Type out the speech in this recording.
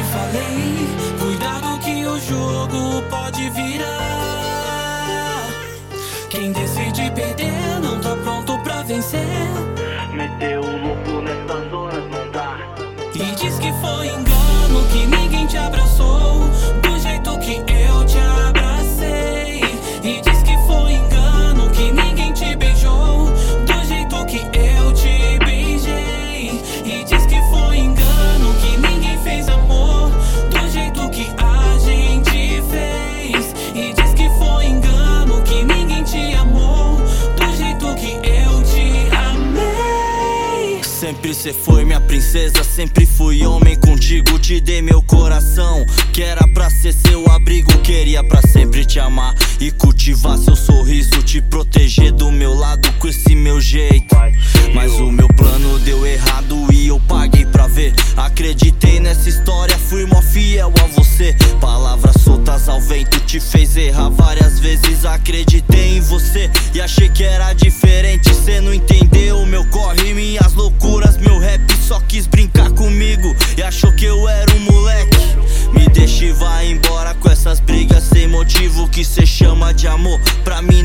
falei, cuidado que o jogo pode virar. Quem decide perder não tá pronto pra vencer. Meteu o louco nessas horas não dá. E diz que foi engano, que ninguém te abraçou do jeito que eu te abracei. E diz que foi engano, que ninguém te beijou do jeito que eu te beijei. E diz que foi engano, que ninguém fez amor do jeito que a gente fez. E diz que foi engano, que ninguém te amou do jeito que eu te amei. Sempre cê foi minha princesa, sempre fui homem contigo. Te dei meu coração, que era pra ser seu abrigo. Queria pra sempre te amar e cultivar seu sorriso, te proteger do meu lado com esse meu jeito. Mas o meu plano deu errado e eu paguei pra ver. Acreditei nessa história, fui mó fiel a você. Palavras soltas ao vento te fez errar várias vezes. Acreditei em você e achei que era diferente. Cê não entendeu meu corre, minhas loucuras. Meu rap só quis brincar comigo e achou que eu era um moleque. Me deixa e vai embora com essas brigas sem motivo que cê chama de amor. Pra mim